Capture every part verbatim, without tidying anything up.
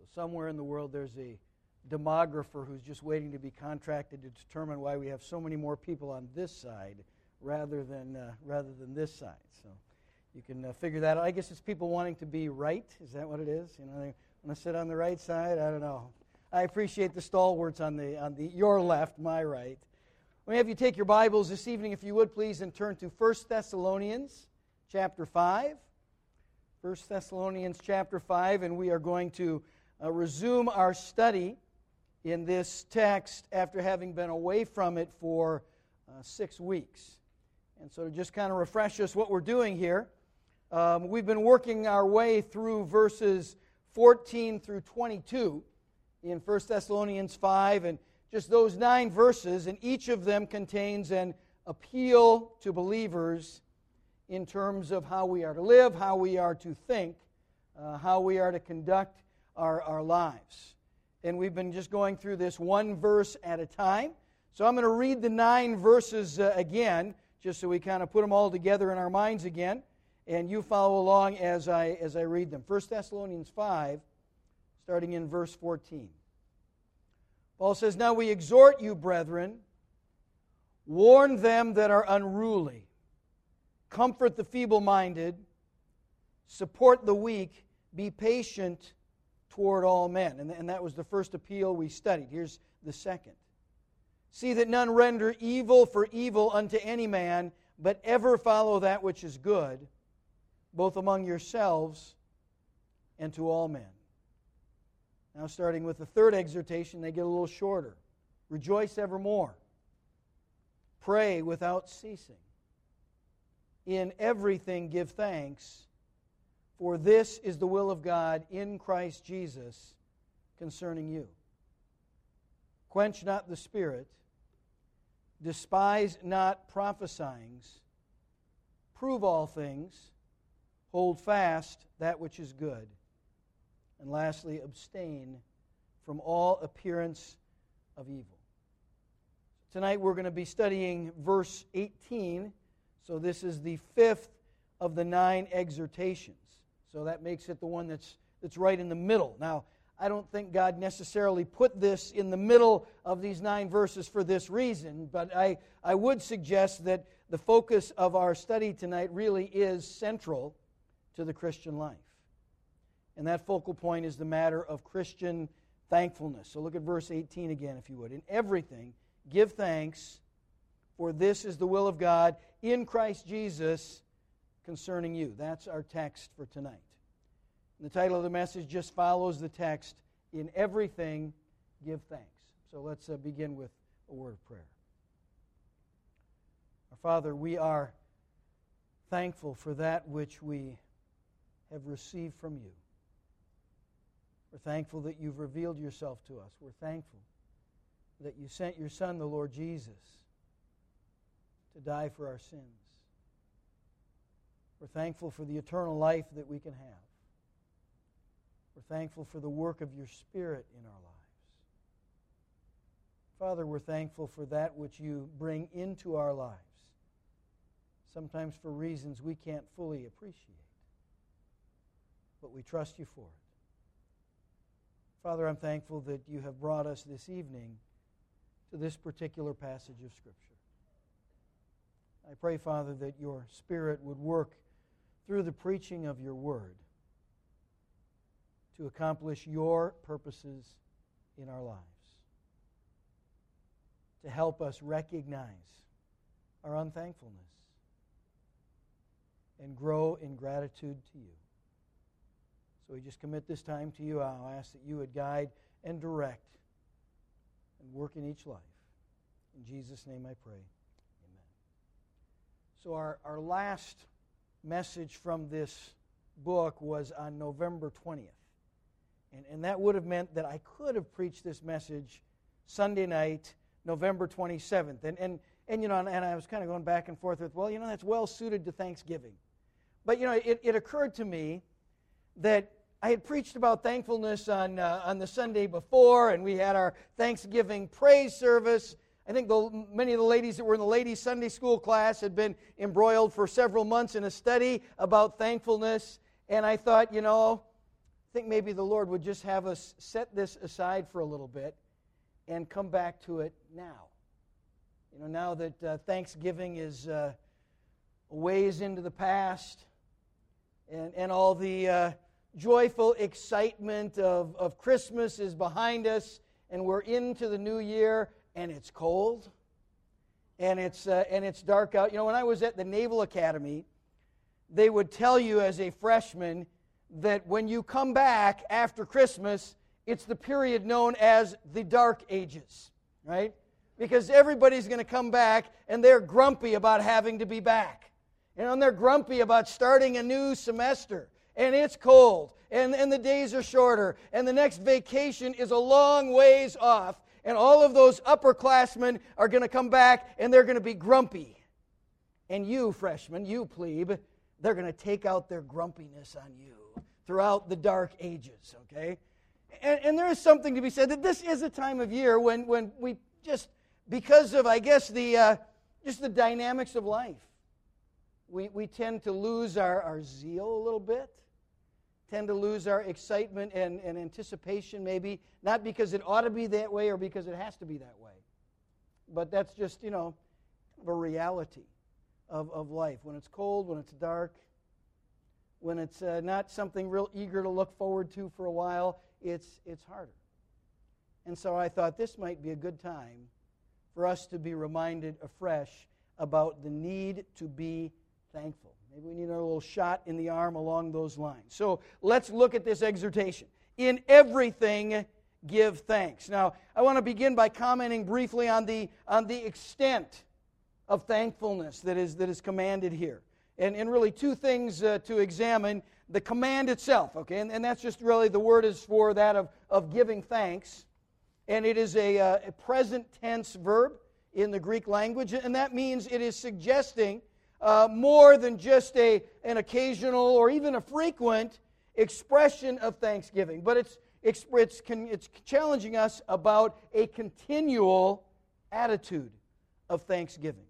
So somewhere in the world there's a demographer who's just waiting to be contracted to determine why we have so many more people on this side rather than uh, rather than this side. So you can uh, figure that out. I guess it's people wanting to be right. Is that what it is? You know, they want to sit on the right side. I don't know. I appreciate the stalwarts on the on the your left, my right. Let me have you take your Bibles this evening, if you would, please, and turn to First Thessalonians chapter five. First Thessalonians chapter five, and we are going to uh, resume our study in this text after having been away from it for uh, six weeks. And so to just kind of refresh us what we're doing here, um, we've been working our way through verses fourteen through twenty-two in First Thessalonians five, and just those nine verses, and each of them contains an appeal to believers in terms of how we are to live, how we are to think, uh, how we are to conduct our, our lives. And we've been just going through this one verse at a time. So I'm going to read the nine verses uh, again, just so we kind of put them all together in our minds again. And you follow along as I as I read them. First Thessalonians five, starting in verse fourteen. Paul says, "Now we exhort you, brethren, warn them that are unruly, comfort the feeble-minded, support the weak, be patient toward all men." And, and that was the first appeal we studied. Here's the second. "See that none render evil for evil unto any man, but ever follow that which is good, both among yourselves and to all men." Now starting with the third exhortation, they get a little shorter. "Rejoice evermore. Pray without ceasing. In everything give thanks, for this is the will of God in Christ Jesus concerning you. Quench not the spirit, despise not prophesying, prove all things, hold fast that which is good, and lastly, abstain from all appearance of evil." Tonight we're going to be studying verse eighteen. So this is the fifth of the nine exhortations. So that makes it the one that's that's right in the middle. Now, I don't think God necessarily put this in the middle of these nine verses for this reason, but I, I would suggest that the focus of our study tonight really is central to the Christian life. And that focal point is the matter of Christian thankfulness. So look at verse eighteen again, if you would. "In everything, give thanks, for this is the will of God in Christ Jesus concerning you." That's our text for tonight. And the title of the message just follows the text, "In everything, give thanks." So let's uh, begin with a word of prayer. Our Father, we are thankful for that which we have received from you. We're thankful that you've revealed yourself to us. We're thankful that you sent your Son, the Lord Jesus, to die for our sins. We're thankful for the eternal life that we can have. We're thankful for the work of your Spirit in our lives. Father, we're thankful for that which you bring into our lives, sometimes for reasons we can't fully appreciate, but we trust you for it. Father, I'm thankful that you have brought us this evening to this particular passage of Scripture. I pray, Father, that your Spirit would work through the preaching of your Word to accomplish your purposes in our lives, to help us recognize our unthankfulness and grow in gratitude to you. So we just commit this time to you. I'll ask that you would guide and direct and work in each life. In Jesus' name I pray. Amen. So our, our last message from this book was on November twentieth. And, and that would have meant that I could have preached this message Sunday night, November twenty-seventh. And, and, and you know, and, and I was kind of going back and forth with, well, you know, that's well suited to Thanksgiving. But, you know, it, it occurred to me that I had preached about thankfulness on uh, on the Sunday before, and we had our Thanksgiving praise service. I think the, many of the ladies that were in the ladies' Sunday school class had been embroiled for several months in a study about thankfulness. And I thought, you know, think maybe the Lord would just have us set this aside for a little bit and come back to it now. You know, now that uh, Thanksgiving is uh, a ways into the past, and, and all the uh, joyful excitement of, of Christmas is behind us, and we're into the new year, and it's cold, and it's uh, and it's dark out. You know, when I was at the Naval Academy, they would tell you as a freshman that when you come back after Christmas, it's the period known as the Dark Ages, right? Because everybody's going to come back, and they're grumpy about having to be back. You know, and they're grumpy about starting a new semester. And it's cold, and, and the days are shorter, and the next vacation is a long ways off, and all of those upperclassmen are going to come back, and they're going to be grumpy. And you, freshmen, you plebe, they're going to take out their grumpiness on you throughout the dark ages, okay? And, and there is something to be said that this is a time of year when, when we just, because of, I guess, the uh, just the dynamics of life, we, we tend to lose our, our zeal a little bit, tend to lose our excitement and, and anticipation maybe, not because it ought to be that way or because it has to be that way, but that's just, you know, a reality of, of life. When it's cold, when it's dark, when it's uh, not something real eager to look forward to for a while, it's it's harder. And so I thought this might be a good time for us to be reminded afresh about the need to be thankful. Maybe we need a little shot in the arm along those lines. So let's look at this exhortation. In everything, give thanks. Now, I want to begin by commenting briefly on the on the extent of thankfulness that is that is commanded here. And, and really two things uh, to examine. The command itself, okay, and, and that's just really, the word is for that of, of giving thanks. And it is a, uh, a present tense verb in the Greek language, and that means it is suggesting uh, more than just a, an occasional or even a frequent expression of thanksgiving. But it's, it's, it's, it's challenging us about a continual attitude of thanksgiving.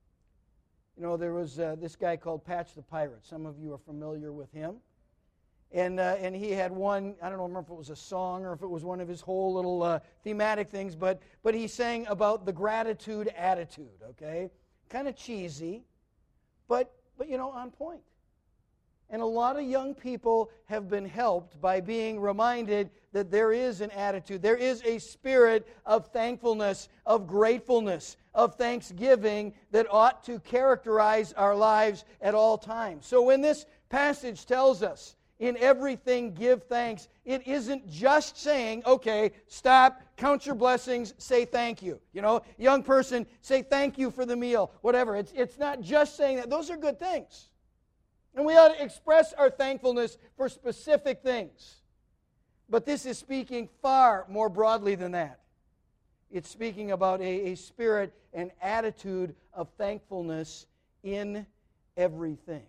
You know, there was uh, this guy called Patch the Pirate. Some of you are familiar with him. And uh, and he had one, I don't remember if it was a song or if it was one of his whole little uh, thematic things, but, but he sang about the gratitude attitude, okay? Kind of cheesy, but, but, you know, on point. And a lot of young people have been helped by being reminded that there is an attitude, there is a spirit of thankfulness, of gratefulness, of thanksgiving that ought to characterize our lives at all times. So when this passage tells us, in everything give thanks, it isn't just saying, okay, stop, count your blessings, say thank you. You know, young person, say thank you for the meal, whatever. It's, it's not just saying that. Those are good things. And we ought to express our thankfulness for specific things. But this is speaking far more broadly than that. It's speaking about a, a spirit and attitude of thankfulness in everything.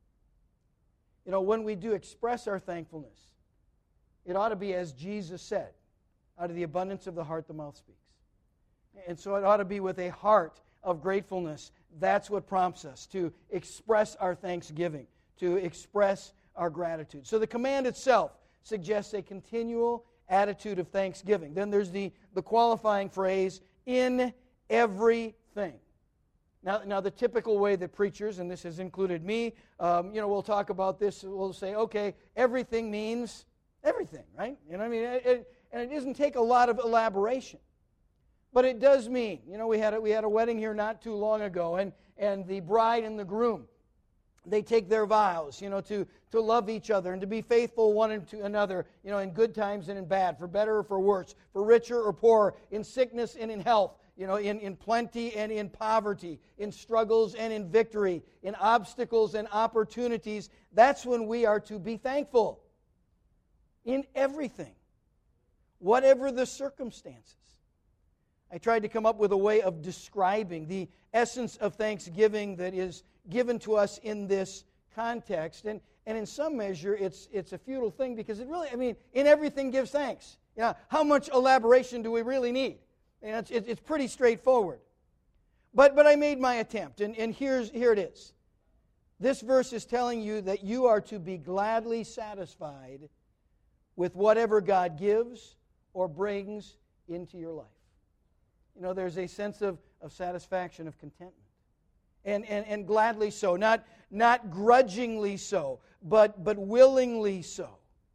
You know, when we do express our thankfulness, it ought to be as Jesus said, out of the abundance of the heart the mouth speaks. And so it ought to be with a heart of gratefulness. That's what prompts us to express our thanksgiving, to express our gratitude. So the command itself suggests a continual attitude of thanksgiving. Then there's the, the qualifying phrase, in everything. Now, now, the typical way that preachers, and this has included me, um, you know, we'll talk about this, we'll say, okay, everything means everything, right? You know what I mean? It, it, and it doesn't take a lot of elaboration. But it does mean, you know, we had a, we had a wedding here not too long ago, and, and the bride and the groom, they take their vows, you know, to, to love each other and to be faithful one to another, you know, in good times and in bad, for better or for worse, for richer or poorer, in sickness and in health, you know, in, in plenty and in poverty, in struggles and in victory, in obstacles and opportunities. That's when we are to be thankful. In everything, whatever the circumstances. I tried to come up with a way of describing the essence of thanksgiving that is given to us in this context. And, and in some measure, it's it's a futile thing because it really, I mean, in everything gives thanks. You know, how much elaboration do we really need? You know, it's, it's pretty straightforward. But but I made my attempt, and, and here's here it is. This verse is telling you that you are to be gladly satisfied with whatever God gives or brings into your life. You know, there's a sense of, of satisfaction, of contentment. And, and, and gladly so, not, not grudgingly so, but, but willingly so.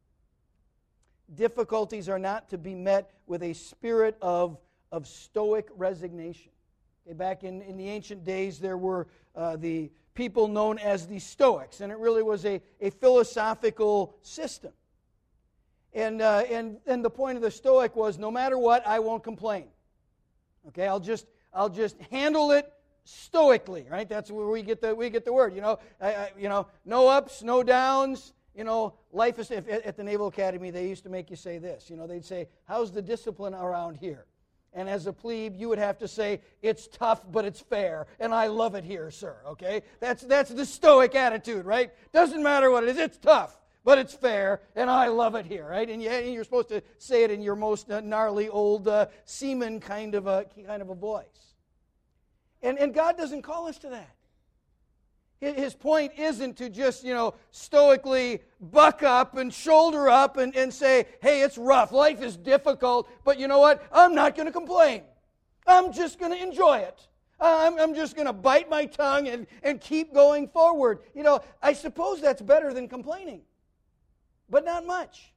Difficulties are not to be met with a spirit of, of stoic resignation. Okay, back in, in the ancient days, there were uh, the people known as the Stoics, and it really was a, a philosophical system. And, uh, and, and the point of the Stoic was, no matter what, I won't complain. Okay, I'll just, I'll just handle it stoically, right? That's where we get the, we get the word, you know. I, I, you know, no ups, no downs. You know, life is, if, at the Naval Academy, they used to make you say this. You know, they'd say, how's the discipline around here? And as a plebe, you would have to say, it's tough, but it's fair, and I love it here, sir, okay? That's, that's the Stoic attitude, right? Doesn't matter what it is, it's tough, but it's fair, and I love it here, right? And you're supposed to say it in your most gnarly old uh, seaman kind of a, kind of a voice. And, and God doesn't call us to that. His point isn't to just, you know, stoically buck up and shoulder up and, and say, hey, it's rough, life is difficult, but you know what? I'm not going to complain. I'm just going to enjoy it. I'm, I'm just going to bite my tongue and, and keep going forward. You know, I suppose that's better than complaining, but not much.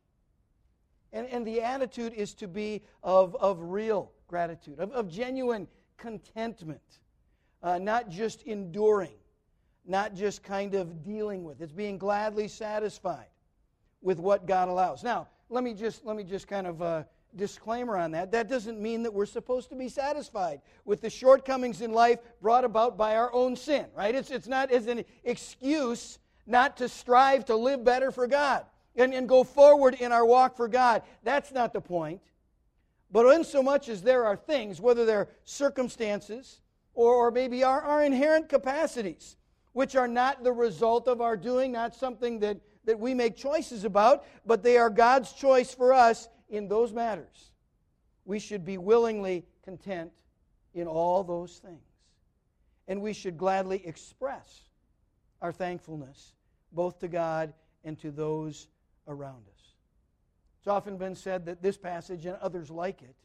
And, and the attitude is to be of, of real gratitude, of, of genuine contentment, uh, not just enduring. Not just kind of dealing with. It's being gladly satisfied with what God allows. Now, let me just let me just kind of uh, disclaimer on that. That doesn't mean that we're supposed to be satisfied with the shortcomings in life brought about by our own sin, right? It's it's not as an excuse not to strive to live better for God and, and go forward in our walk for God. That's not the point. But in so much as there are things, whether they're circumstances or, or maybe our, our inherent capacities, which are not the result of our doing, not something that, that we make choices about, but they are God's choice for us in those matters. We should be willingly content in all those things. And we should gladly express our thankfulness both to God and to those around us. It's often been said that this passage and others like it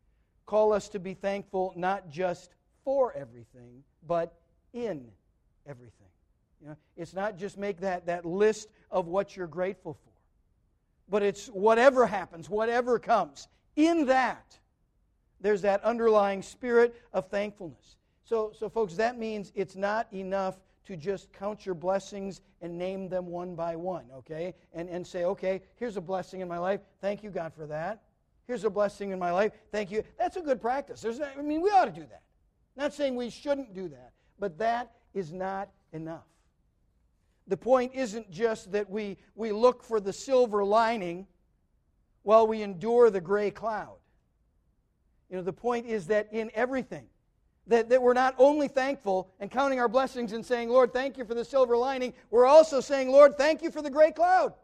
call us to be thankful not just for everything, but in everything. You know, it's not just make that, that list of what you're grateful for, but it's whatever happens, whatever comes. In that, there's that underlying spirit of thankfulness. So, so folks, that means it's not enough to just count your blessings and name them one by one, okay? And, and say, okay, here's a blessing in my life. Thank you, God, for that. Here's a blessing in my life. Thank you. That's a good practice. There's, I mean, we ought to do that. Not saying we shouldn't do that, but that is not enough. The point isn't just that we, we look for the silver lining while we endure the gray cloud. You know, the point is that in everything, that, that we're not only thankful and counting our blessings and saying, Lord, thank you for the silver lining, we're also saying, Lord, thank you for the gray cloud.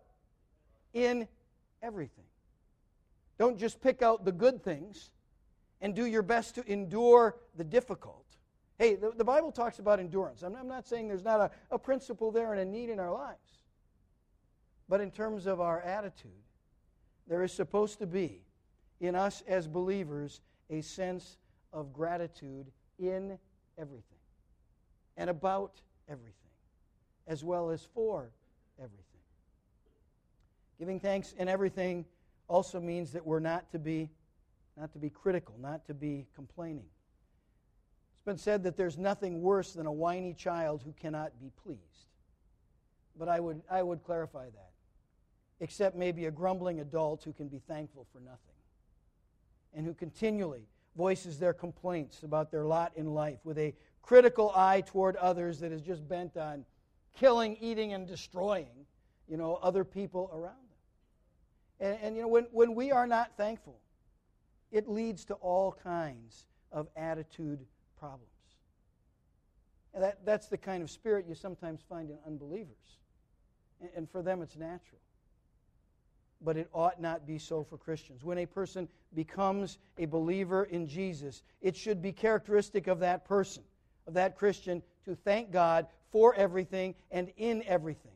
In everything. Don't just pick out the good things and do your best to endure the difficult. Hey, the, the Bible talks about endurance. I'm, I'm not saying there's not a, a principle there and a need in our lives. But in terms of our attitude, there is supposed to be, in us as believers, a sense of gratitude in everything and about everything, as well as for everything. Giving thanks in everything also means that we're not to be, not to be critical, not to be complaining. It's been said that there's nothing worse than a whiny child who cannot be pleased. But I would, I would clarify that. Except maybe a grumbling adult who can be thankful for nothing. And who continually voices their complaints about their lot in life with a critical eye toward others that is just bent on killing, eating, and destroying, you know, other people around them. And, and you know, when, when we are not thankful, it leads to all kinds of attitude problems. And that, that's the kind of spirit you sometimes find in unbelievers. And, and for them it's natural. But it ought not be so for Christians. When a person becomes a believer in Jesus, it should be characteristic of that person, of that Christian, to thank God for everything and in everything.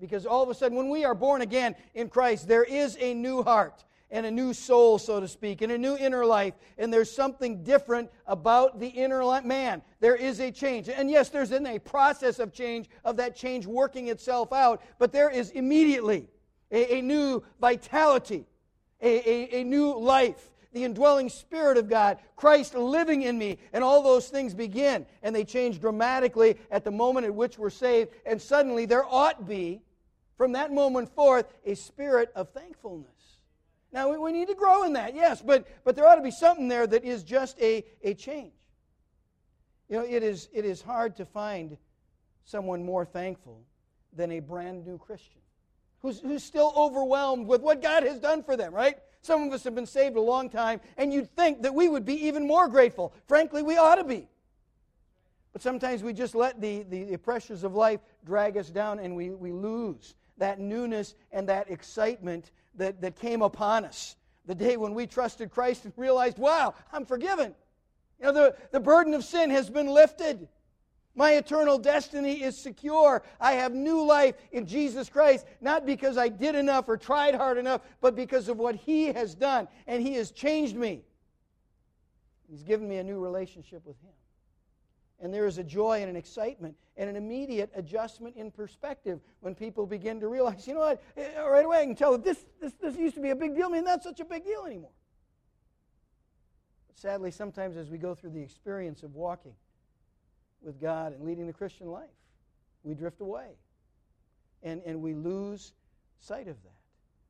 Because all of a sudden, when we are born again in Christ, there is a new heart and a new soul, so to speak, and a new inner life. And there's something different about the inner man. There is a change. And yes, there's in a process of change, of that change working itself out, but there is immediately a, a new vitality, a, a, a new life. The indwelling Spirit of God, Christ living in me, and all those things begin. And they change dramatically at the moment at which we're saved. And suddenly there ought be, from that moment forth, a spirit of thankfulness. Now, we, we need to grow in that, yes, but, but there ought to be something there that is just a, a change. You know, it is, it is hard to find someone more thankful than a brand new Christian who's, who's still overwhelmed with what God has done for them, right? Some of us have been saved a long time, and you'd think that we would be even more grateful. Frankly, we ought to be. But sometimes we just let the, the, the pressures of life drag us down, and we, we lose that newness and that excitement that, that came upon us the day when we trusted Christ and realized, wow, I'm forgiven. You know, the, the burden of sin has been lifted. My eternal destiny is secure. I have new life in Jesus Christ, not because I did enough or tried hard enough, but because of what He has done, and He has changed me. He's given me a new relationship with Him. And there is a joy and an excitement and an immediate adjustment in perspective when people begin to realize, you know what, right away I can tell that this, this, this used to be a big deal. I mean, not such a big deal anymore. But sadly, sometimes as we go through the experience of walking with God and leading the Christian life, we drift away. And, and we lose sight of that.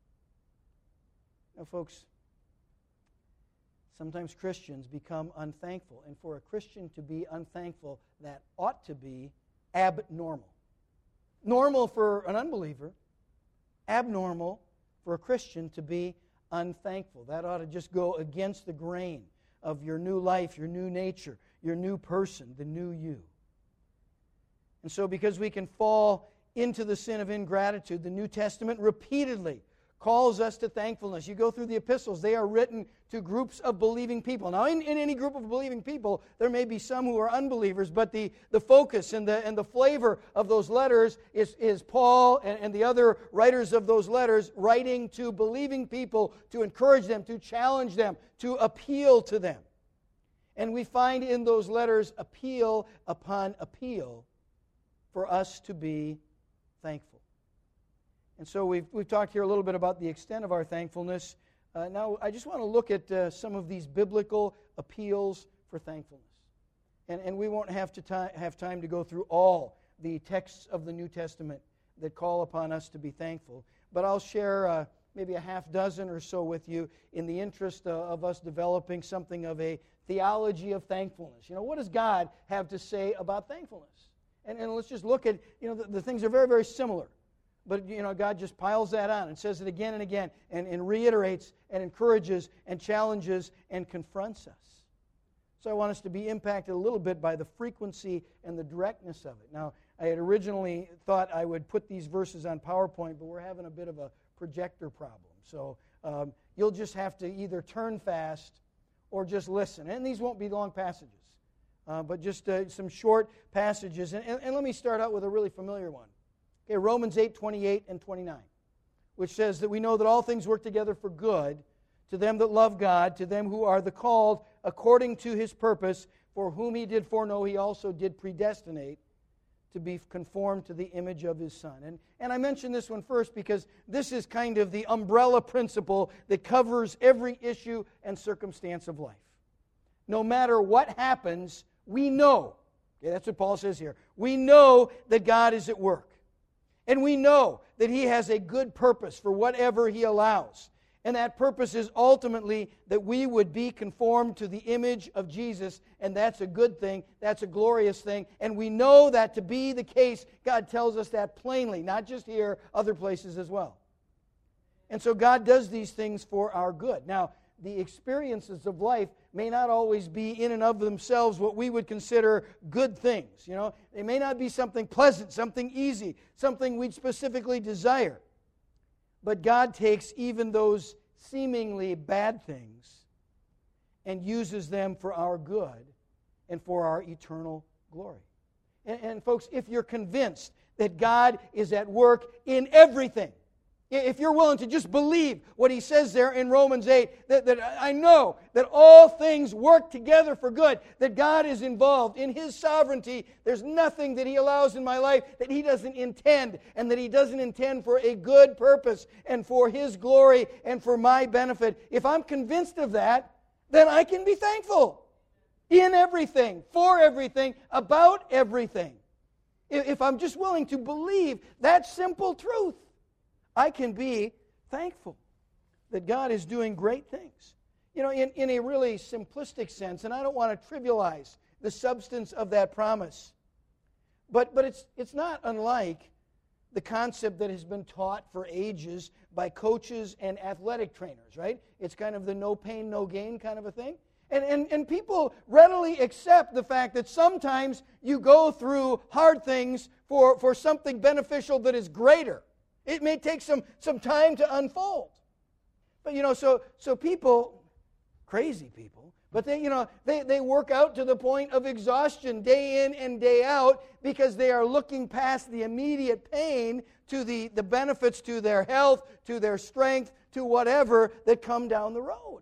Now, folks, sometimes Christians become unthankful. And for a Christian to be unthankful, that ought to be abnormal. Normal for an unbeliever, abnormal for a Christian to be unthankful. That ought to just go against the grain of your new life, your new nature, your new person, the new you. And so because we can fall into the sin of ingratitude, the New Testament repeatedly calls us to thankfulness. You go through the epistles, they are written to groups of believing people. Now, in, in any group of believing people, there may be some who are unbelievers, but the, the focus and the, and the flavor of those letters is, is Paul and, and the other writers of those letters writing to believing people to encourage them, to challenge them, to appeal to them. And we find in those letters appeal upon appeal for us to be thankful. And so we've, we've talked here a little bit about the extent of our thankfulness. Uh, now, I just want to look at uh, some of these biblical appeals for thankfulness. And, and we won't have to ti- have time to go through all the texts of the New Testament that call upon us to be thankful. But I'll share uh, maybe a half dozen or so with you in the interest uh, of us developing something of a theology of thankfulness. You know, what does God have to say about thankfulness? And, and let's just look at, you know, the, the things are very, very similar. But, you know, God just piles that on and says it again and again and, and reiterates and encourages and challenges and confronts us. So I want us to be impacted a little bit by the frequency and the directness of it. Now, I had originally thought I would put these verses on PowerPoint, but we're having a bit of a projector problem. So um, you'll just have to either turn fast or just listen. And these won't be long passages, uh, but just uh, some short passages. And, and, and let me start out with a really familiar one. Okay, Romans eight, twenty-eight and twenty-nine, which says that we know that all things work together for good to them that love God, to them who are the called according to His purpose, for whom He did foreknow, He also did predestinate to be conformed to the image of His Son. And, and I mention this one first because this is kind of the umbrella principle that covers every issue and circumstance of life. No matter what happens, we know, okay, that's what Paul says here, we know that God is at work. And we know that He has a good purpose for whatever He allows. And that purpose is ultimately that we would be conformed to the image of Jesus. And that's a good thing. That's a glorious thing. And we know that to be the case, God tells us that plainly, not just here, other places as well. And so God does these things for our good. Now, the experiences of life may not always be in and of themselves what we would consider good things. You know, they may not be something pleasant, something easy, something we'd specifically desire. But God takes even those seemingly bad things and uses them for our good and for our eternal glory. And, and folks, if you're convinced that God is at work in everything. If you're willing to just believe what he says there in Romans eight, that, that I know that all things work together for good, that God is involved in his sovereignty. There's nothing that he allows in my life that he doesn't intend, and that he doesn't intend for a good purpose and for his glory and for my benefit. If I'm convinced of that, then I can be thankful in everything, for everything, about everything. If I'm just willing to believe that simple truth, I can be thankful that God is doing great things. You know, in, in a really simplistic sense, and I don't want to trivialize the substance of that promise, but, but it's, it's not unlike the concept that has been taught for ages by coaches and athletic trainers, right? It's kind of the no pain, no gain kind of a thing. And, and, and people readily accept the fact that sometimes you go through hard things for, for something beneficial that is greater. It may take some, some time to unfold. But, you know, so so people, crazy people, but they, you know, they, they work out to the point of exhaustion day in and day out because they are looking past the immediate pain to the, the benefits to their health, to their strength, to whatever that come down the road.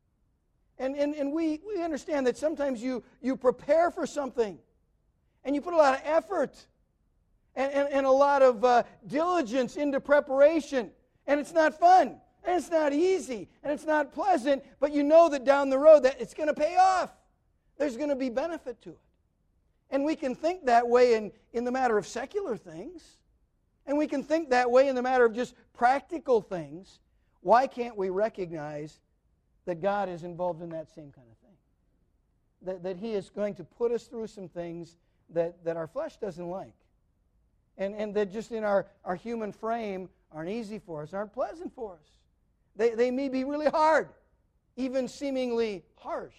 And, and, and we, we understand that sometimes you, you prepare for something and you put a lot of effort And, and, and a lot of uh, diligence into preparation. And it's not fun. And it's not easy. And it's not pleasant. But you know that down the road that it's going to pay off. There's going to be benefit to it. And we can think that way in, in the matter of secular things. And we can think that way in the matter of just practical things. Why can't we recognize that God is involved in that same kind of thing? That, that he is going to put us through some things that, that our flesh doesn't like. And, and that just in our, our human frame aren't easy for us, aren't pleasant for us. They, they may be really hard, even seemingly harsh.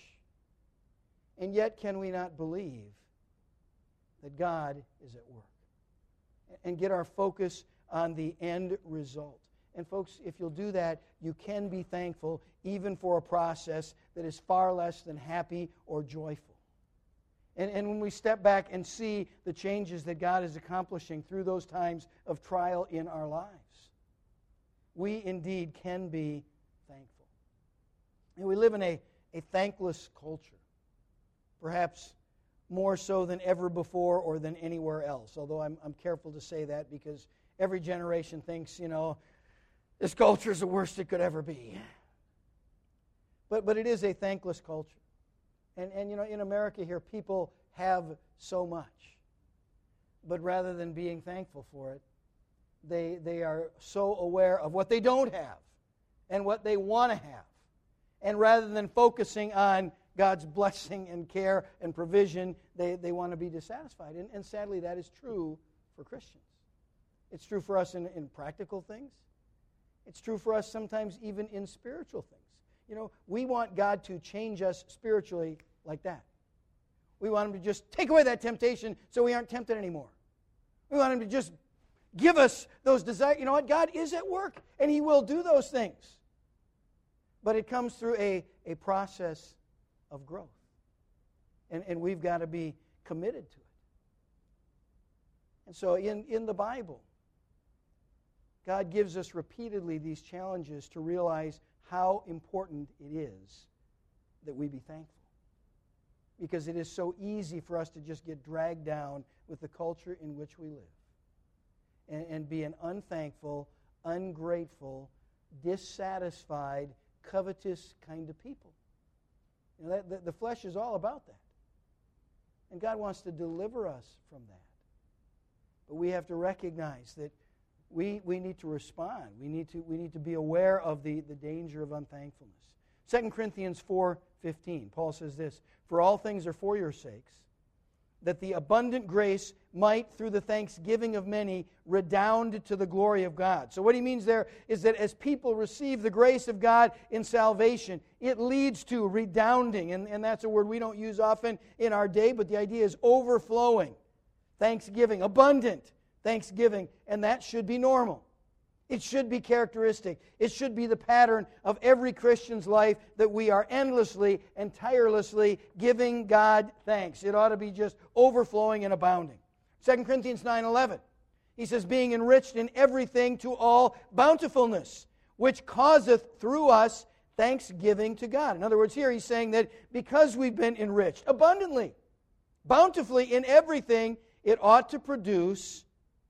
And yet can we not believe that God is at work? And get our focus on the end result. And folks, if you'll do that, you can be thankful even for a process that is far less than happy or joyful. And, and when we step back and see the changes that God is accomplishing through those times of trial in our lives, we indeed can be thankful. And we live in a, a thankless culture, perhaps more so than ever before or than anywhere else, although I'm, I'm careful to say that because every generation thinks, you know, this culture is the worst it could ever be. But, but it is a thankless culture. And, and, you know, in America here, people have so much. But rather than being thankful for it, they, they are so aware of what they don't have and what they want to have. And rather than focusing on God's blessing and care and provision, they, they want to be dissatisfied. And, and sadly, that is true for Christians. It's true for us in, in practical things. It's true for us sometimes even in spiritual things. You know, we want God to change us spiritually like that. We want Him to just take away that temptation so we aren't tempted anymore. We want Him to just give us those desires. You know what? God is at work, and He will do those things. But it comes through a, a process of growth. And, and we've got to be committed to it. And so in, in the Bible, God gives us repeatedly these challenges to realize how important it is that we be thankful. Because it is so easy for us to just get dragged down with the culture in which we live. And, and be an unthankful, ungrateful, dissatisfied, covetous kind of people. You know, that, the, the flesh is all about that. And God wants to deliver us from that. But we have to recognize that We, we need to respond. We need to, we need to be aware of the, the danger of unthankfulness. Second Corinthians four fifteen, Paul says this, "For all things are for your sakes, that the abundant grace might, through the thanksgiving of many, redound to the glory of God." So what he means there is that as people receive the grace of God in salvation, it leads to redounding. And, and that's a word we don't use often in our day, but the idea is overflowing. Thanksgiving, abundant thanksgiving, and that should be normal. It should be characteristic. It should be the pattern of every Christian's life that we are endlessly and tirelessly giving God thanks. It ought to be just overflowing and abounding. Second Corinthians nine eleven. He says, being enriched in everything to all bountifulness, which causeth through us thanksgiving to God. In other words, here he's saying that because we've been enriched abundantly, bountifully in everything, it ought to produce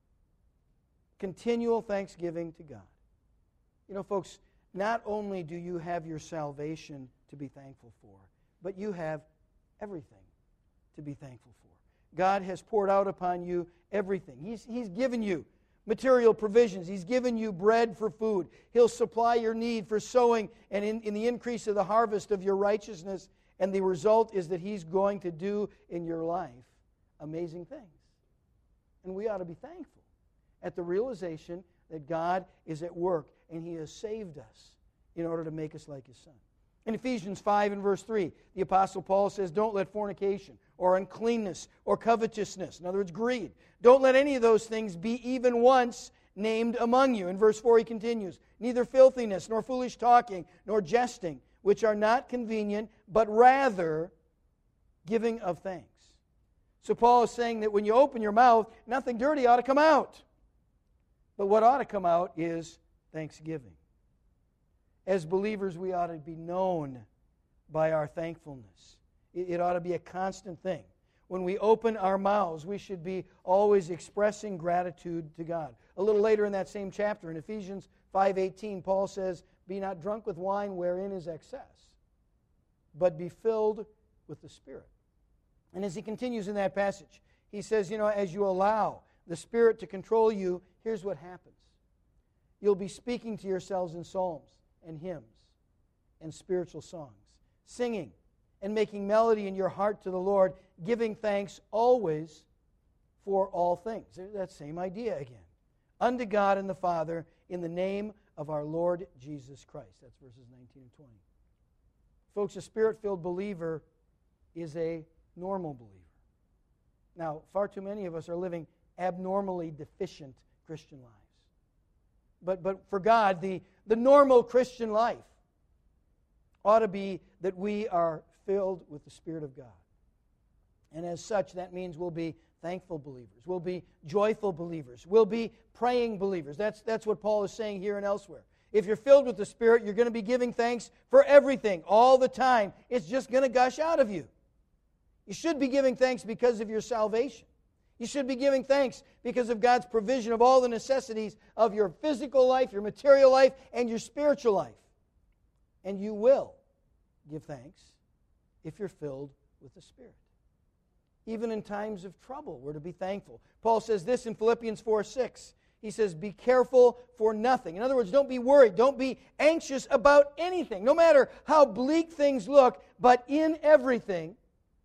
continual thanksgiving to God. You know, folks, not only do you have your salvation to be thankful for, but you have everything to be thankful for. God has poured out upon you everything. He's, he's given you material provisions. He's given you bread for food. He'll supply your need for sowing and in, in the increase of the harvest of your righteousness. And the result is that He's going to do in your life amazing things. And we ought to be thankful at the realization that God is at work and He has saved us in order to make us like His Son. In Ephesians five and verse three, the Apostle Paul says, don't let fornication or uncleanness or covetousness, in other words, greed, don't let any of those things be even once named among you. In verse four he continues, neither filthiness, nor foolish talking, nor jesting, which are not convenient, but rather giving of thanks. So Paul is saying that when you open your mouth, nothing dirty ought to come out. But what ought to come out is thanksgiving. As believers, we ought to be known by our thankfulness. It ought to be a constant thing. When we open our mouths, we should be always expressing gratitude to God. A little later in that same chapter, in Ephesians five eighteen, Paul says, be not drunk with wine wherein is excess, but be filled with the Spirit. And as he continues in that passage, he says, you know, as you allow the Spirit to control you, here's what happens. You'll be speaking to yourselves in psalms and hymns and spiritual songs, singing and making melody in your heart to the Lord, giving thanks always for all things. That same idea again. Unto God and the Father, in the name of our Lord Jesus Christ. That's verses nineteen and twenty. Folks, a Spirit-filled believer is a normal believer. Now, far too many of us are living abnormally deficient Christian lives. But, but for God, the, the normal Christian life ought to be that we are filled with the Spirit of God. And as such, that means we'll be thankful believers. We'll be joyful believers. We'll be praying believers. That's, that's what Paul is saying here and elsewhere. If you're filled with the Spirit, you're going to be giving thanks for everything, all the time. It's just going to gush out of you. You should be giving thanks because of your salvation. You should be giving thanks because of God's provision of all the necessities of your physical life, your material life, and your spiritual life. And you will give thanks if you're filled with the Spirit. Even in times of trouble, we're to be thankful. Paul says this in Philippians four six. He says, be careful for nothing. In other words, don't be worried. Don't be anxious about anything, no matter how bleak things look, but in everything,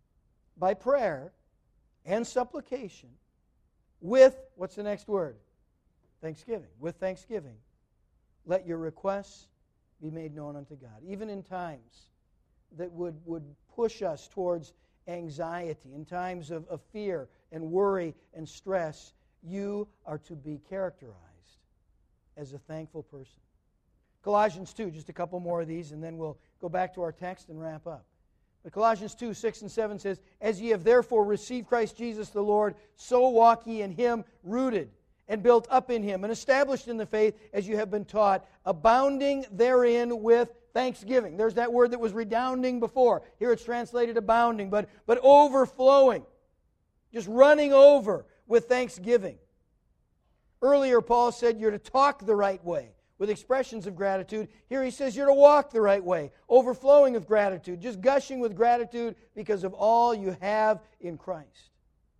by prayer and supplication, with, what's the next word? Thanksgiving. With thanksgiving, let your requests be made known unto God. Even in times that would, would push us towards anxiety, in times of, of fear and worry and stress, you are to be characterized as a thankful person. Colossians two, just a couple more of these, and then we'll go back to our text and wrap up. But Colossians two, six and seven says, as ye have therefore received Christ Jesus the Lord, so walk ye in Him, rooted and built up in Him, and established in the faith as you have been taught, abounding therein with thanksgiving. There's that word that was redounding before. Here it's translated abounding, but, but overflowing. Just running over with thanksgiving. Earlier, Paul said you're to talk the right way with expressions of gratitude. Here he says you're to walk the right way, overflowing with gratitude, just gushing with gratitude because of all you have in Christ.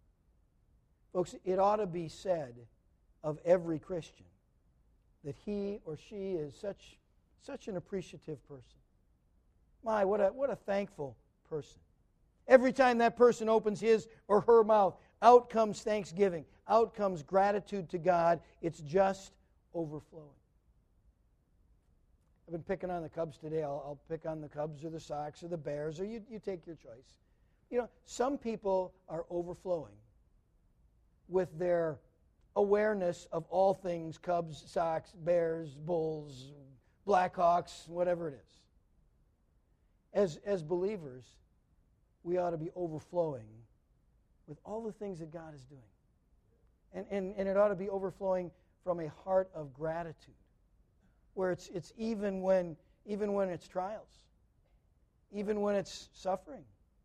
Folks, it ought to be said of every Christian that he or she is such, such an appreciative person. My, what a, what a thankful person. Every time that person opens his or her mouth, out comes thanksgiving, out comes gratitude to God. It's just overflowing. I've been picking on the Cubs today. I'll, I'll pick on the Cubs or the Sox or the Bears, or you, you take your choice. You know, some people are overflowing with their awareness of all things Cubs, Sox, Bears, Bulls, Blackhawks, whatever it is. As, as believers, we ought to be overflowing with all the things that God is doing. And, and, and it ought to be overflowing from a heart of gratitude, where it's, it's even when, even when it's trials, even when it's suffering,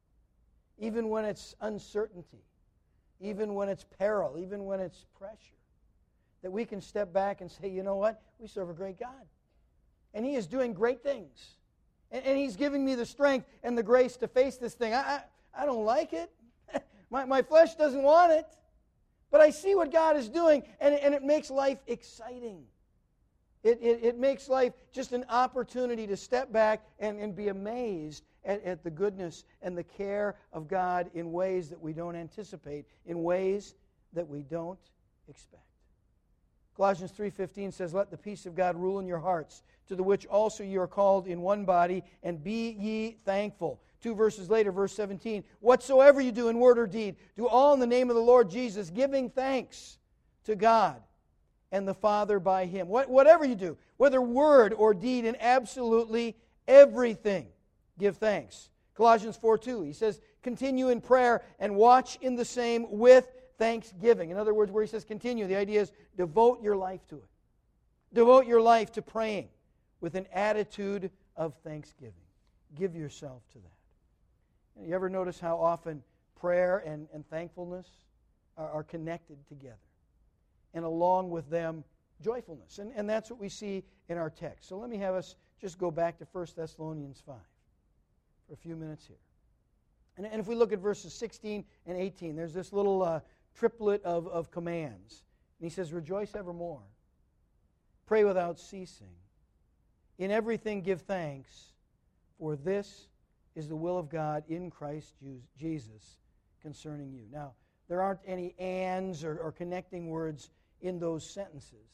even when it's uncertainty, even when it's peril, even when it's pressure, that we can step back and say, you know what? We serve a great God. And He is doing great things. And, and He's giving me the strength and the grace to face this thing. I, I, I don't like it. my, my flesh doesn't want it. But I see what God is doing, and, and it makes life exciting. It, it, it makes life just an opportunity to step back and, and be amazed at, at the goodness and the care of God in ways that we don't anticipate, in ways that we don't expect. Colossians three fifteen says, "Let the peace of God rule in your hearts, to the which also you are called in one body, and be ye thankful." Two verses later, verse seventeen, "Whatsoever you do in word or deed, do all in the name of the Lord Jesus, giving thanks to God and the Father by Him." What, whatever you do, whether word or deed, in absolutely everything, give thanks. Colossians four two, he says, "Continue in prayer and watch in the same with thanksgiving." In other words, where he says continue, the idea is devote your life to it. Devote your life to praying with an attitude of thanksgiving. Give yourself to that. You ever notice how often prayer and, and thankfulness are, are connected together? And along with them, joyfulness. And, and that's what we see in our text. So let me have us just go back to First Thessalonians five for a few minutes here. And, and if we look at verses sixteen and eighteen, there's this little uh, triplet of, of commands. And he says, "Rejoice evermore. Pray without ceasing. In everything give thanks, for this is the will of God in Christ Jesus concerning you." Now, there aren't any ands or, or connecting words in those sentences,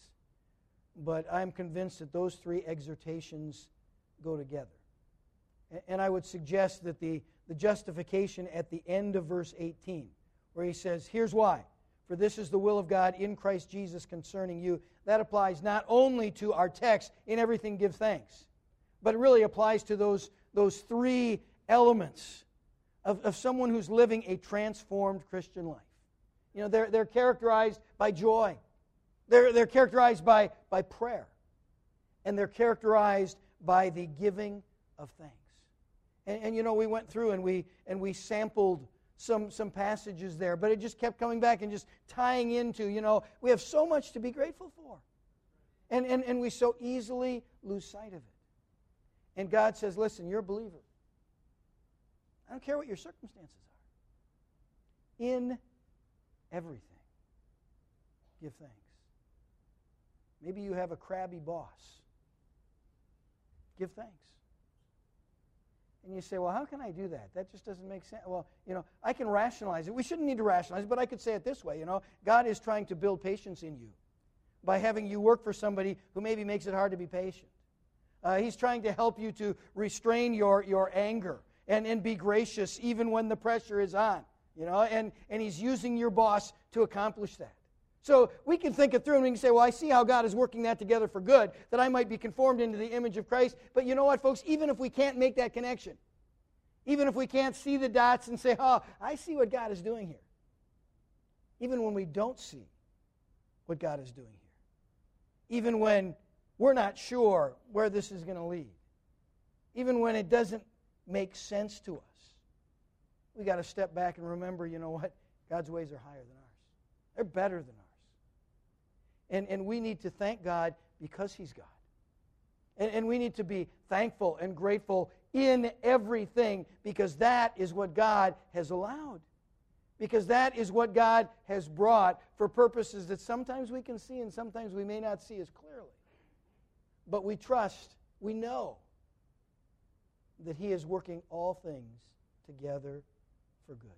but I'm convinced that those three exhortations go together. And, and I would suggest that the, the justification at the end of verse eighteen, where he says, "Here's why. For this is the will of God in Christ Jesus concerning you," that applies not only to our text, "In everything give thanks," but it really applies to those, those three elements of, of someone who's living a transformed Christian life. You know, they're, they're characterized by joy. They're, they're characterized by, by prayer. And they're characterized by the giving of thanks. And, and you know, we went through and we and we sampled some, some passages there, but it just kept coming back and just tying into, you know, we have so much to be grateful for. And, and, and we so easily lose sight of it. And God says, listen, you're a believer. I don't care what your circumstances are. In everything, give thanks. Maybe you have a crabby boss. Give thanks. And you say, well, how can I do that? That just doesn't make sense. Well, you know, I can rationalize it. We shouldn't need to rationalize it, but I could say it this way, you know. God is trying to build patience in you by having you work for somebody who maybe makes it hard to be patient. Uh, he's trying to help you to restrain your, your anger and, and be gracious even when the pressure is on, you know, and, and He's using your boss to accomplish that. So we can think it through and we can say, well, I see how God is working that together for good, that I might be conformed into the image of Christ. But you know what, folks? Even if we can't make that connection, even if we can't see the dots and say, oh, I see what God is doing here, even when we don't see what God is doing here, even when we're not sure where this is going to lead, even when it doesn't make sense to us, we got to step back and remember, you know what? God's ways are higher than ours. They're better than ours. And, and we need to thank God because He's God. And, and we need to be thankful and grateful in everything because that is what God has allowed. Because that is what God has brought for purposes that sometimes we can see and sometimes we may not see as clearly. But we trust, we know that He is working all things together for good.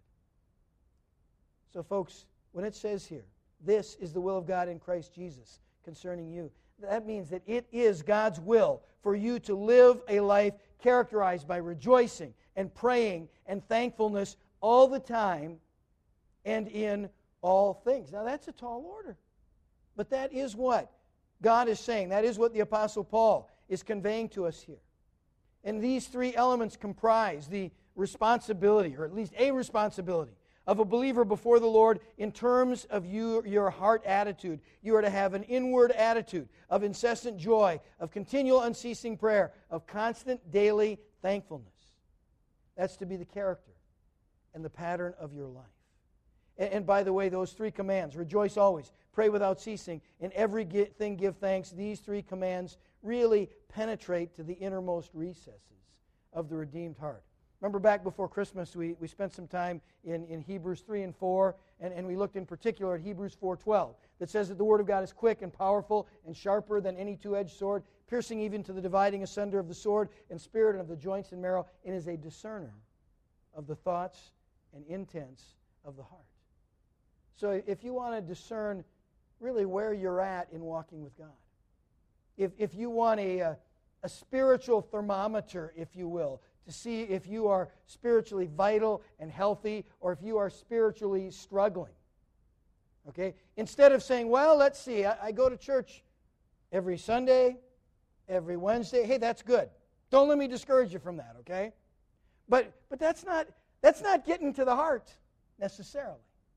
So folks, when it says here, this is the will of God in Christ Jesus concerning you, that means that it is God's will for you to live a life characterized by rejoicing and praying and thankfulness all the time and in all things. Now that's a tall order. But that is what God is saying. That is what the Apostle Paul is conveying to us here. And these three elements comprise the responsibility, or at least a responsibility, of a believer before the Lord in terms of you, your heart attitude. You are to have an inward attitude of incessant joy, of continual unceasing prayer, of constant daily thankfulness. That's to be the character and the pattern of your life. And, and by the way, those three commands, rejoice always, pray without ceasing, in everything give thanks, these three commands really penetrate to the innermost recesses of the redeemed heart. Remember back before Christmas, we, we spent some time in, in Hebrews three and four, and, and we looked in particular at Hebrews four twelve, that says that the Word of God is quick and powerful and sharper than any two-edged sword, piercing even to the dividing asunder of the sword and spirit and of the joints and marrow, and is a discerner of the thoughts and intents of the heart. So if you want to discern really where you're at in walking with God, if, if you want a, a, a spiritual thermometer, if you will, to see if you are spiritually vital and healthy or if you are spiritually struggling. Okay? Instead of saying, well, let's see, I, I go to church every Sunday, every Wednesday. Hey, that's good. Don't let me discourage you from that, okay? But but that's not that's not getting to the heart necessarily.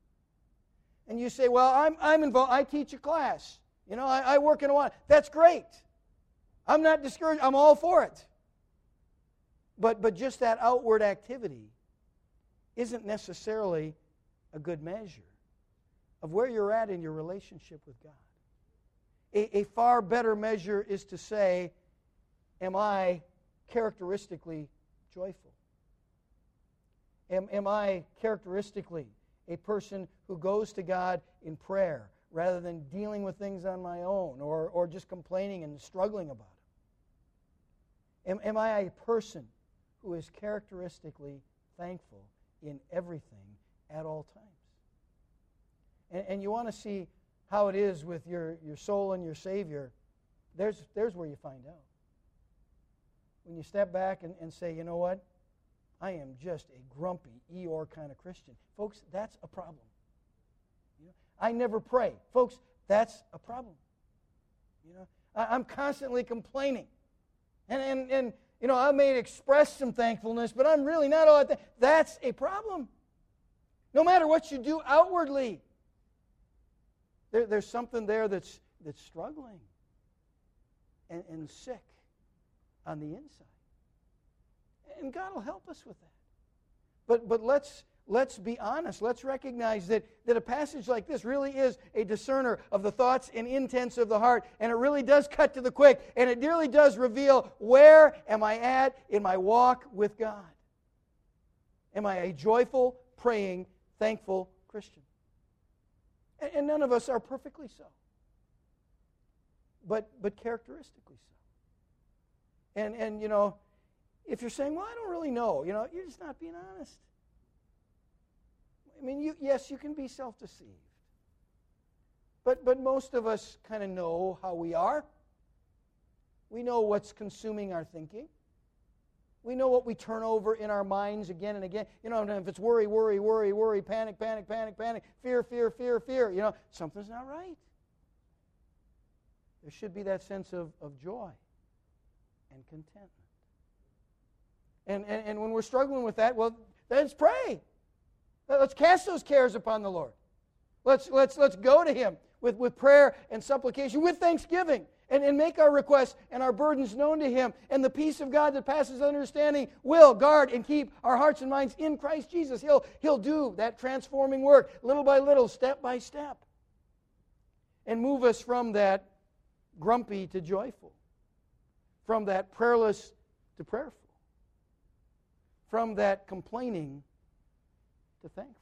And you say, well, I'm I'm involved. I teach a class. You know, I, I work in a while. That's great. I'm not discouraged. I'm all for it. But but just that outward activity isn't necessarily a good measure of where you're at in your relationship with God. A, a far better measure is to say, am I characteristically joyful? Am, am I characteristically a person who goes to God in prayer rather than dealing with things on my own or, or just complaining and struggling about it? Am, am I a person who is characteristically thankful in everything at all times? And, and you want to see how it is with your, your soul and your Savior, there's, there's where you find out. When you step back and, and say, you know what? I am just a grumpy Eeyore kind of Christian. Folks, that's a problem. You know, I never pray. Folks, that's a problem. You know, I, I'm constantly complaining. And, and, and, you know, I may express some thankfulness, but I'm really not all that. That's a problem. No matter what you do outwardly, there, there's something there that's, that's struggling and, and sick on the inside. And God will help us with that. But but let's let's be honest. Let's recognize that, that a passage like this really is a discerner of the thoughts and intents of the heart, and it really does cut to the quick, and it really does reveal where am I at in my walk with God. Am I a joyful, praying, thankful Christian? And, and none of us are perfectly so. But but characteristically so. And and you know, if you're saying, well, I don't really know, you know, you're just not being honest. I mean, you, yes, you can be self-deceived. But, but most of us kind of know how we are. We know what's consuming our thinking. We know what we turn over in our minds again and again. You know, if it's worry, worry, worry, worry, panic, panic, panic, panic, fear, fear, fear, fear, you know, something's not right. There should be that sense of, of joy and contentment. And, and, and when we're struggling with that, well, let's pray. Let's cast those cares upon the Lord. Let's, let's, let's go to Him with, with prayer and supplication, with thanksgiving, and, and make our requests and our burdens known to Him. And the peace of God that passes understanding will guard and keep our hearts and minds in Christ Jesus. He'll, he'll do that transforming work little by little, step by step, and move us from that grumpy to joyful, from that prayerless to prayerful, from that complaining to thankful.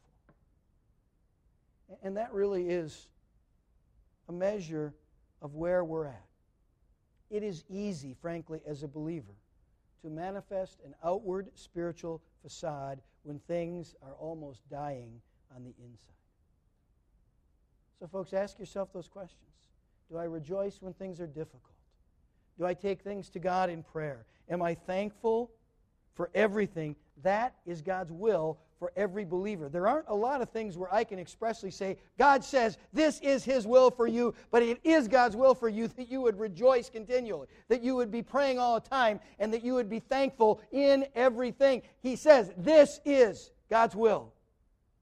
And that really is a measure of where we're at. It is easy, frankly, as a believer, to manifest an outward spiritual facade when things are almost dying on the inside. So, folks, ask yourself those questions. Do I rejoice when things are difficult? Do I take things to God in prayer? Am I thankful for everything? That is God's will for every believer. There aren't a lot of things where I can expressly say, God says this is His will for you, but it is God's will for you that you would rejoice continually, that you would be praying all the time, and that you would be thankful in everything. He says this is God's will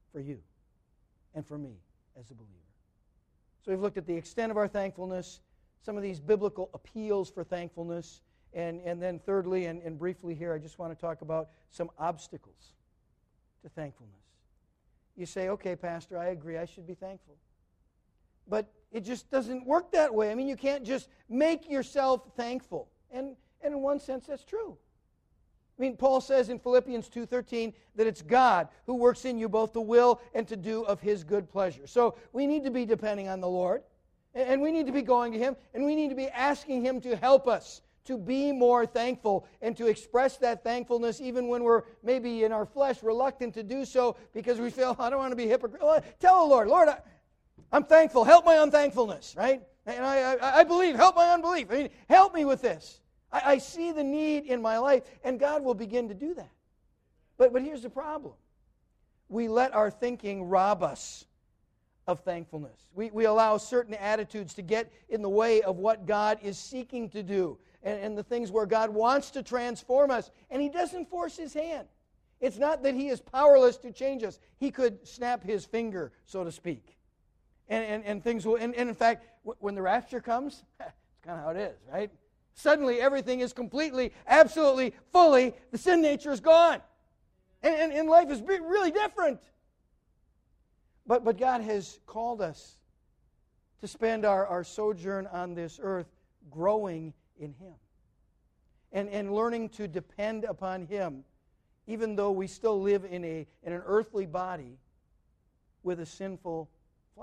for you and for me as a believer. So we've looked at the extent of our thankfulness, some of these biblical appeals for thankfulness, and, and then thirdly, and, and briefly here, I just want to talk about some obstacles to thankfulness. You say, okay, Pastor, I agree, I should be thankful. But it just doesn't work that way. I mean, you can't just make yourself thankful. And, and in one sense, that's true. I mean, Paul says in Philippians two thirteen that it's God who works in you both to will and to do of His good pleasure. So we need to be depending on the Lord, and we need to be going to Him, and we need to be asking Him to help us to be more thankful and to express that thankfulness even when we're maybe in our flesh reluctant to do so because we feel, I don't want to be hypocritical. Tell the Lord, Lord, I, I'm thankful. Help my unthankfulness, right? And I, I, I believe. Help my unbelief. I mean, help me with this. I, I see the need in my life, and God will begin to do that. But, but here's the problem. We let our thinking rob us of thankfulness. We, we allow certain attitudes to get in the way of what God is seeking to do and, and the things where God wants to transform us, and He doesn't force His hand. It's not that He is powerless to change us. He could snap His finger, so to speak. And, and, and things will, and, and in fact, w- when the rapture comes, it's kind of how it is, right? Suddenly everything is completely, absolutely, fully, the sin nature is gone. And, and, and life is really different. But, but God has called us to spend our, our sojourn on this earth growing in Him. And, and learning to depend upon Him, even though we still live in, a, in an earthly body with a sinful flesh.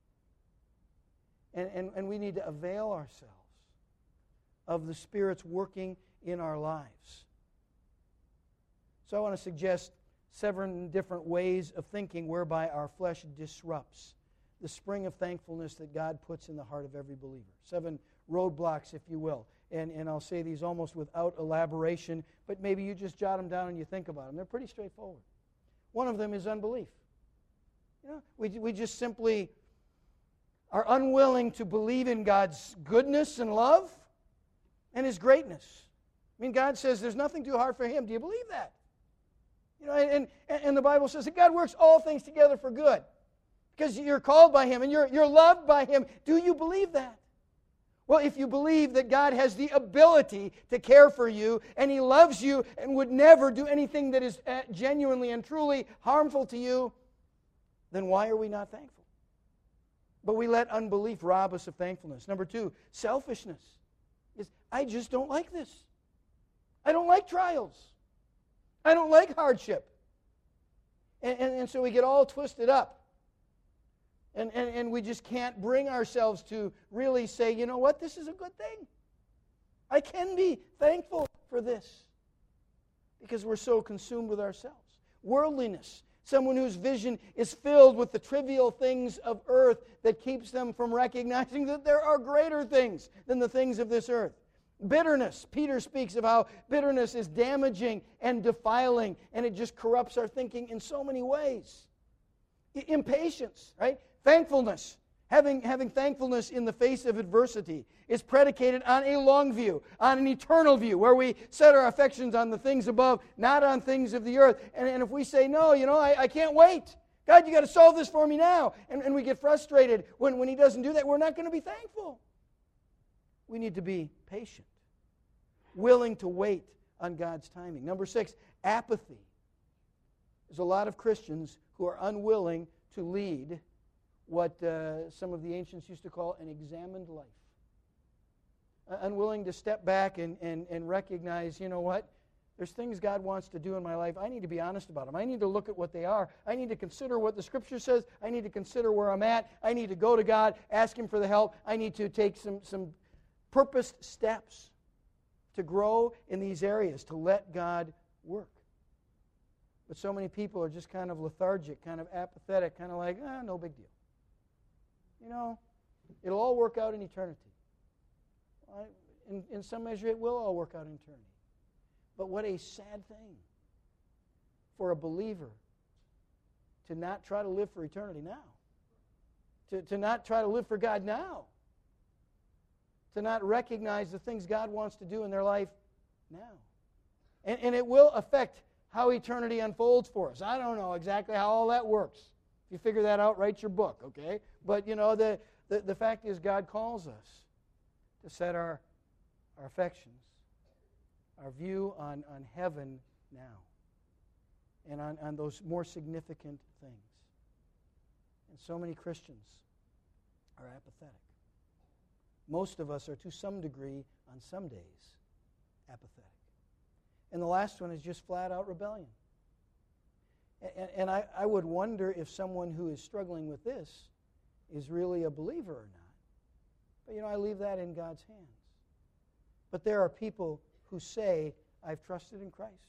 And, and, and we need to avail ourselves of the Spirit's working in our lives. So I want to suggest seven different ways of thinking whereby our flesh disrupts the spring of thankfulness that God puts in the heart of every believer. Seven roadblocks, if you will. And, and I'll say these almost without elaboration, but maybe you just jot them down and you think about them. They're pretty straightforward. One of them is unbelief. You know, we, we just simply are unwilling to believe in God's goodness and love and His greatness. I mean, God says there's nothing too hard for Him. Do you believe that? You know, and, and, and the Bible says that God works all things together for good because you're called by Him and you're, you're loved by Him. Do you believe that? Well, if you believe that God has the ability to care for you and He loves you and would never do anything that is genuinely and truly harmful to you, then why are we not thankful? But we let unbelief rob us of thankfulness. Number two, selfishness. Is I just don't like this. I don't like trials. I don't like hardship. And, and, and so we get all twisted up. And, and, and we just can't bring ourselves to really say, you know what, this is a good thing. I can be thankful for this. Because we're so consumed with ourselves. Worldliness. Someone whose vision is filled with the trivial things of earth that keeps them from recognizing that there are greater things than the things of this earth. Bitterness. Peter speaks of how bitterness is damaging and defiling, and it just corrupts our thinking in so many ways. I- impatience, right? Thankfulness. Having, having thankfulness in the face of adversity is predicated on a long view, on an eternal view, where we set our affections on the things above, not on things of the earth. And, and if we say, no, you know, I, I can't wait. God, you got to solve this for me now. And, and we get frustrated when, when He doesn't do that, we're not going to be thankful. We need to be patient, willing to wait on God's timing. Number six, apathy. There's a lot of Christians who are unwilling to lead what uh, some of the ancients used to call an examined life. Uh, unwilling to step back and, and, and recognize, you know what, there's things God wants to do in my life. I need to be honest about them. I need to look at what they are. I need to consider what the Scripture says. I need to consider where I'm at. I need to go to God, ask Him for the help. I need to take some, some purposed steps to grow in these areas, to let God work. But so many people are just kind of lethargic, kind of apathetic, kind of like, ah, no big deal. You know, it'll all work out in eternity. I, in, in some measure, it will all work out in eternity. But what a sad thing for a believer to not try to live for eternity now. To, to not try to live for God now. To not recognize the things God wants to do in their life now. And, and it will affect how eternity unfolds for us. I don't know exactly how all that works. If you figure that out, write your book, okay? But, you know, the, the, the fact is God calls us to set our, our affections, our view on, on heaven now, and on, on those more significant things. And so many Christians are apathetic. Most of us are, to some degree, on some days, apathetic. And the last one is just flat-out rebellion. And, and I, I would wonder if someone who is struggling with this is really a believer or not. But, you know, I leave that in God's hands. But there are people who say, I've trusted in Christ.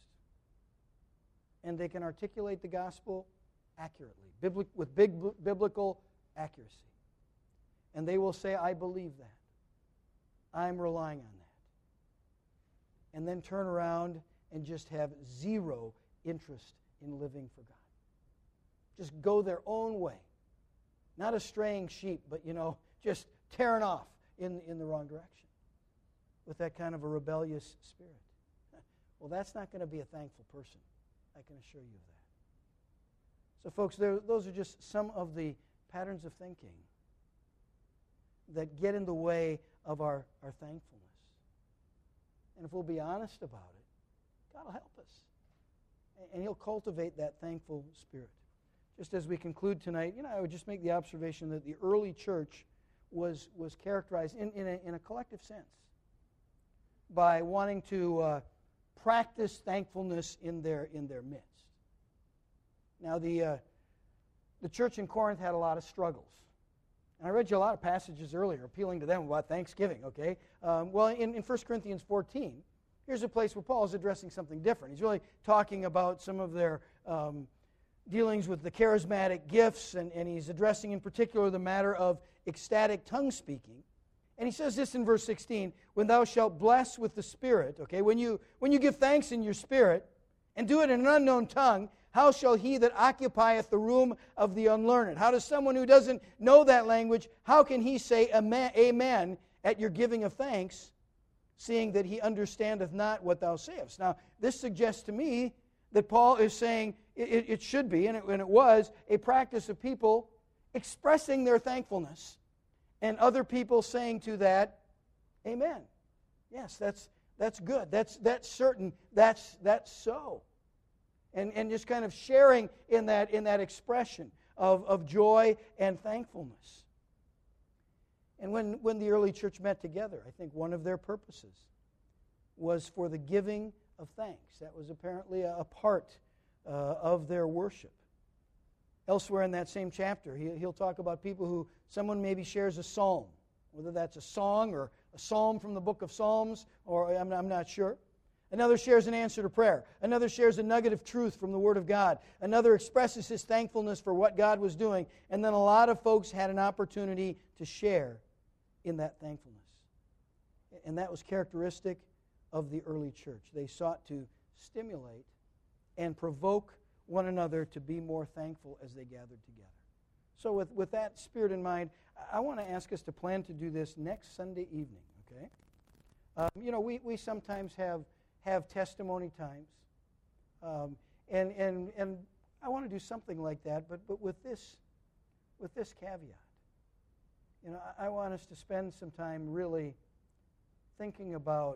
And they can articulate the gospel accurately, bibli- with big biblical accuracy. And they will say, I believe that. I'm relying on that. And then turn around and just have zero interest in living for God. Just go their own way. Not a straying sheep, but, you know, just tearing off in, in the wrong direction with that kind of a rebellious spirit. Well, that's not going to be a thankful person. I can assure you of that. So, folks, there, those are just some of the patterns of thinking that get in the way of our, our thankfulness. And if we'll be honest about it, God will help us. And He'll cultivate that thankful spirit. Just as we conclude tonight, you know, I would just make the observation that the early church was, was characterized in, in, a, in a collective sense by wanting to uh, practice thankfulness in their, in their midst. Now, the, uh, the church in Corinth had a lot of struggles. And I read you a lot of passages earlier appealing to them about Thanksgiving, okay? Um, well, in, in First Corinthians fourteen, here's a place where Paul is addressing something different. He's really talking about some of their um, dealings with the charismatic gifts, and, and he's addressing in particular the matter of ecstatic tongue speaking. And he says this in verse sixteen, when thou shalt bless with the Spirit, okay, when you, when you give thanks in your spirit, and do it in an unknown tongue, how shall he that occupieth the room of the unlearned? How does someone who doesn't know that language, how can he say amen at your giving of thanks, seeing that he understandeth not what thou sayest? Now, this suggests to me that Paul is saying it, it should be, and it, and it was, a practice of people expressing their thankfulness, and other people saying to that, amen. Yes, that's that's good. That's that's certain. That's that's so. And and just kind of sharing in that in that expression of, of joy and thankfulness. And when, when the early church met together, I think one of their purposes was for the giving of thanks. That was apparently a, a part uh, of their worship. Elsewhere in that same chapter, he, he'll talk about people who, someone maybe shares a psalm, whether that's a song or a psalm from the book of Psalms, or I'm, I'm not sure. Another shares an answer to prayer. Another shares a nugget of truth from the Word of God. Another expresses his thankfulness for what God was doing. And then a lot of folks had an opportunity to share in that thankfulness. And that was characteristic of the early church. They sought to stimulate and provoke one another to be more thankful as they gathered together. So with, with that spirit in mind, I want to ask us to plan to do this next Sunday evening, okay? Um, you know, we, we sometimes have, have testimony times, um, and, and, and I want to do something like that, but, but with this, with this caveat. You know, I, I want us to spend some time really thinking about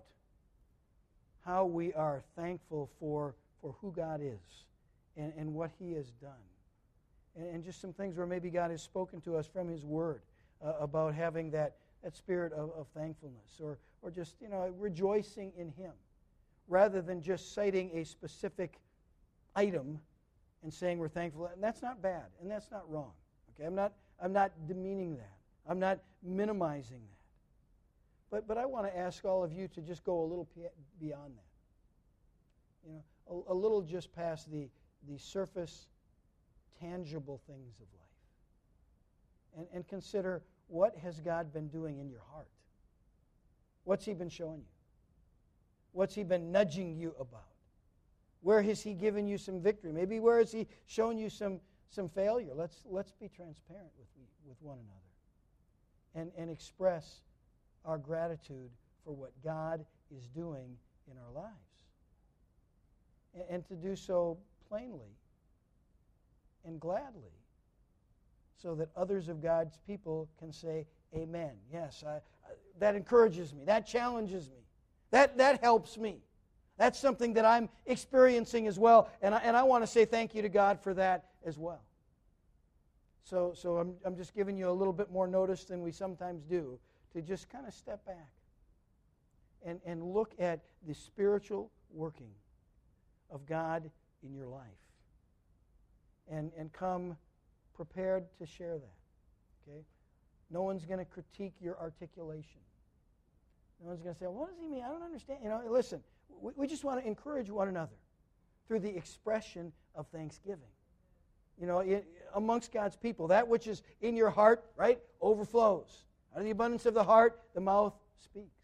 how we are thankful for, for who God is and, and what He has done. And, and just some things where maybe God has spoken to us from His Word uh, about having that, that spirit of, of thankfulness, or, or just, you know, rejoicing in Him, rather than just citing a specific item and saying we're thankful. And that's not bad, and that's not wrong. Okay, I'm not, I'm not demeaning that. I'm not minimizing that. But, but I want to ask all of you to just go a little beyond that. You know, a, a little just past the, the surface, tangible things of life. And, and consider, what has God been doing in your heart? What's He been showing you? What's He been nudging you about? Where has He given you some victory? Maybe where has He shown you some, some failure? Let's, let's be transparent with, with one another and, and express our gratitude for what God is doing in our lives. and, and to do so plainly and gladly, so that others of God's people can say, amen. Yes, I, I, that encourages me. That challenges me. That, that helps me. That's something that I'm experiencing as well, and I, and I want to say thank you to God for that as well. So, so I'm, I'm just giving you a little bit more notice than we sometimes do to just kind of step back and, and look at the spiritual working of God in your life and, and come prepared to share that. Okay? No one's going to critique your articulation. No one's going to say, well, what does he mean? I don't understand. You know, listen, we, we just want to encourage one another through the expression of thanksgiving. You know, it, amongst God's people, that which is in your heart, right, overflows. Out of the abundance of the heart, the mouth speaks.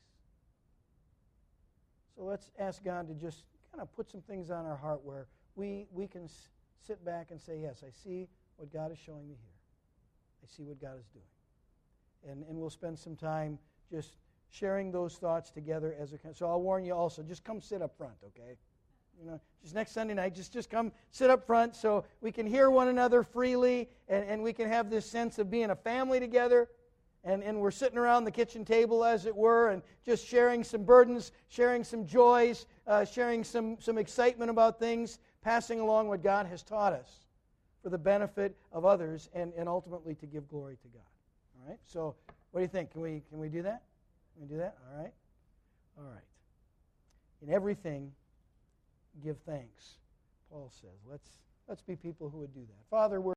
So let's ask God to just kind of put some things on our heart where we, we can s- sit back and say, yes, I see what God is showing me here. I see what God is doing. And, and we'll spend some time just sharing those thoughts together as a... So I'll warn you also, just come sit up front, okay? You know, just next Sunday night, just, just come sit up front so we can hear one another freely and, and we can have this sense of being a family together. And, and we're sitting around the kitchen table, as it were, and just sharing some burdens, sharing some joys, uh, sharing some, some excitement about things, passing along what God has taught us for the benefit of others and, and ultimately to give glory to God. All right? So what do you think? Can we, can we do that? Can we do that? All right? All right. In everything, give thanks, Paul says. Let's, let's be people who would do that. Father, we're